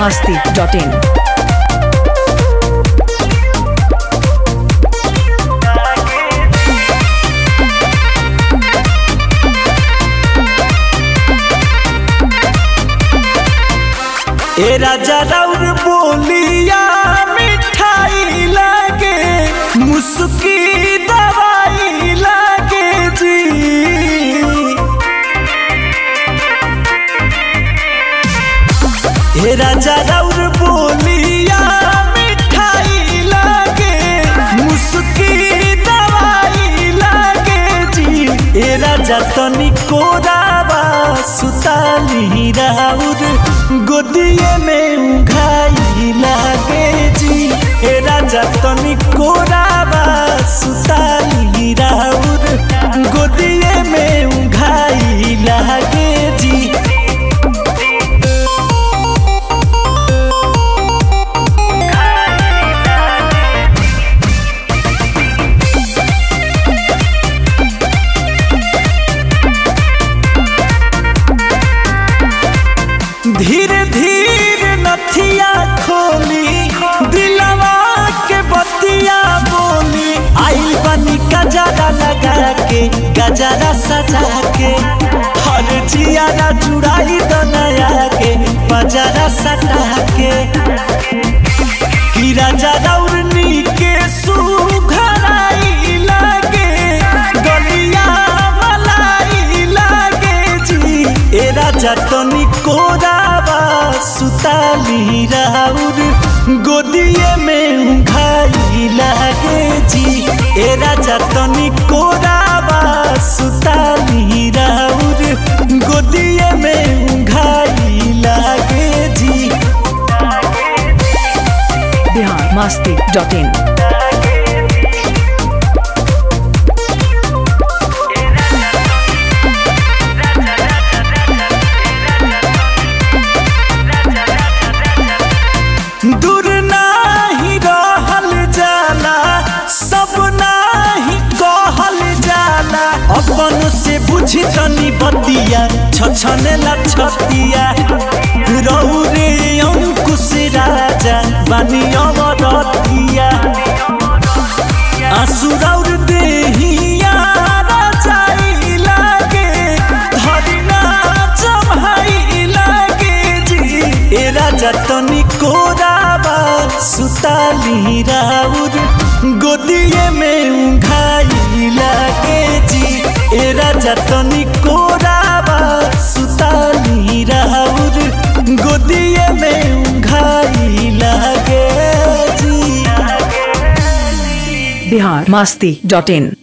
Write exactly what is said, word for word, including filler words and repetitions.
masti dot in. ए राजा राउर बोलिया मिठाई लागे, मुस्की दवाई लागे जी। ए राजा राउर बोलिया मिठाई लागे, मुस्की दवाई लागे जी। ए राजा तनी कोरावा सुताली राउर गोदिए में उघाई लागे जी। ए राजा तनी कोरावा सुताली राउर गोदिए में उघाई लागे जी। धीरे धीरे नथिया खोली, दिलवा के बतिया बोली। आई बनी गजरा लगा के, गजरा सजा के, हर जियारा जुड़ाई दनया के, बजरा सटा के। कि राजा रौरनी के सुघराई लागे, गलिया मलाई लागे जी। ए राजा तनी कोरावा सुताली राउर गोदिए में उघाई लागे जी। ए राजा तनी कोरावा सुताली राउर गोदिए में उघाई लागे जी। Bihar masti dot in. दूर नाही रहल जाला, सब नाही कहल जाला। अपन से बुझी तनी बतिया, छछनेला छतिया। रौरे अंकुश राजा बानी अमरतिया। आंसू रौर देहिया राजाई लागे, धरना जमाई लागे जी। ए राजा तनी कोरावा सुताली राउर गोदिए में उघाई लागे जी। ए राजा तनी कोरावा सुताली राउर गोदिए में उघाई लागे जी। Bihar masti dot in.